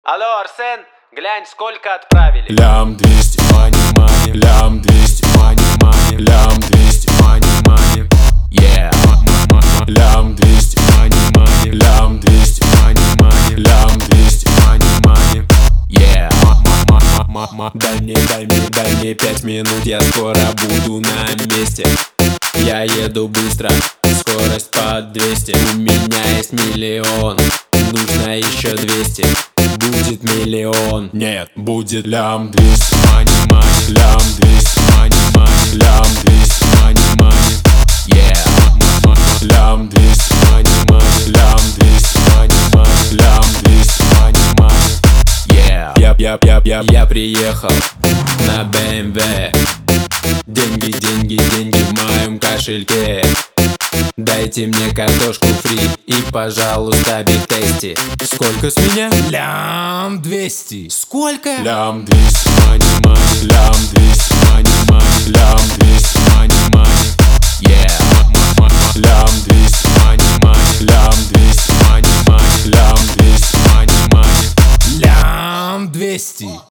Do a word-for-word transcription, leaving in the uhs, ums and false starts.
Алло, Арсен, глянь, сколько отправили. Лям двести, мани, мани, лям двести, мани, мани, лям двести, мани, мани, yeah. Лям двести, мани, мани, лям двести, мани, мани, лям двести, мани, мани, yeah. Дай мне, дай мне, дай мне пять минут, я скоро буду на месте. Я еду быстро, скорость под двести. У меня есть миллион, нужно еще двести. Будет миллион, нет, будет лям двести, мани, мани, лям двести, мани, мани, лям двести, мани, мани, yeah. Лям двести, мани, мани, лям двести, мани, мани, лям двести, мани, мани, yeah. Я, я, я, я, я приехал на бэ эм вэ. Деньги, деньги, деньги в моем кошельке. Дайте мне картошку фри и, пожалуйста, биг тейсти. Сколько с меня? Лям двести. Сколько? Лям двести, мани, мани, лям двести, мани, мани, лям двести, мани, мани, yeah. Лям двести, мани, мани, лям двести, мани, мани, лям двести, мани, мани, Лям двести.